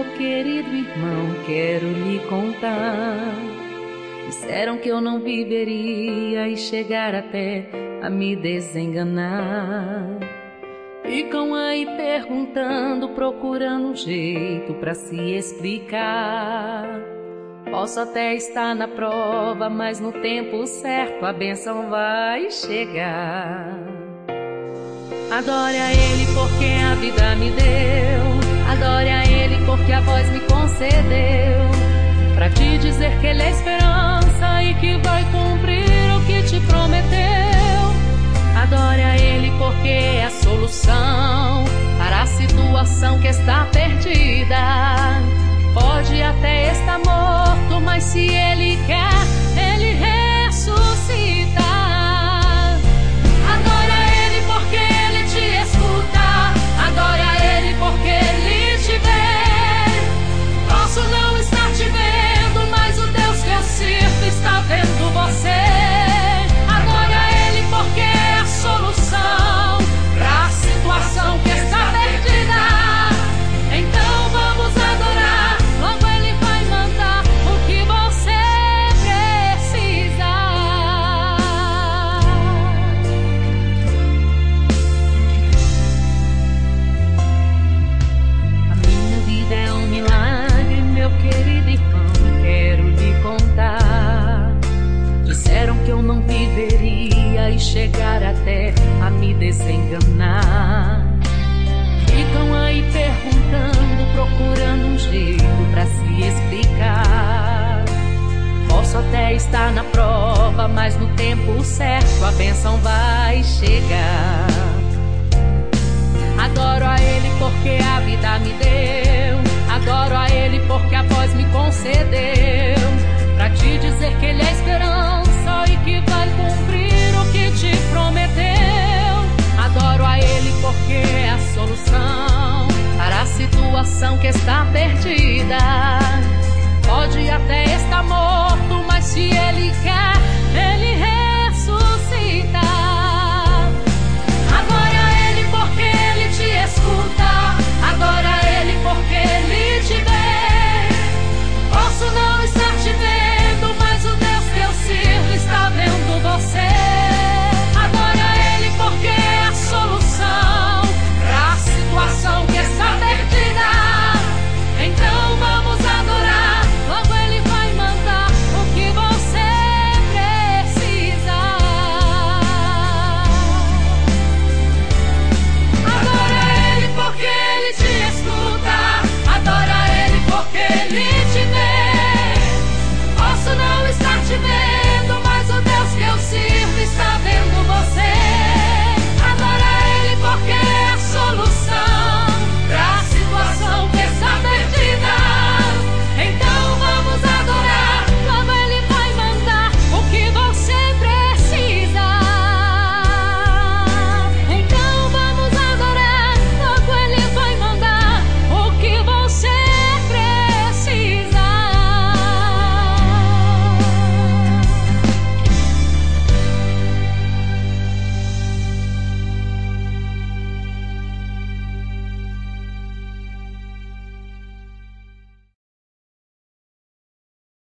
meu querido irmão, quero lhe contar. Disseram que eu não viveria e chegar até a me desenganar. Ficam aí perguntando, procurando um jeito pra se explicar. Posso até estar na prova, mas no tempo certo a bênção vai chegar. Adore a Ele porque a vida me deu, adore a Ele porque a voz me concedeu, pra te dizer que Ele é esperança e que vai cumprir o que te prometeu. Adore a Ele porque é a solução para a situação que está perdida. Pode até estar morto, mas se Ele quer, Ele ressuscita. Adore a Ele porque Ele te escuta, adore a Ele porque Ele te vê. Posso não estar te vendo, mas o Deus que eu sirvo está vendo você. Adore a Ele porque é a solução para a situação que está perdida. Então vamos adorar, logo Ele vai mandar o que você precisa. A minha vida é um milagre, meu querido irmão, quero lhe contar. Disseram que eu não viveria e chegar até a me desenganar. Ficam aí perguntando, procurando um jeito pra se explicar. Posso até estar na prova, mas no tempo certo a bênção vai chegar. Adoro a Ele porque a vida me deu, adoro a Ele porque a voz me concedeu, pra te dizer que Ele é esperança e que vai cumprir o que te prometeu. Adoro a Ele porque é a solução para a situação que está perdida. Pode até estar morto, mas se Ele quer, Ele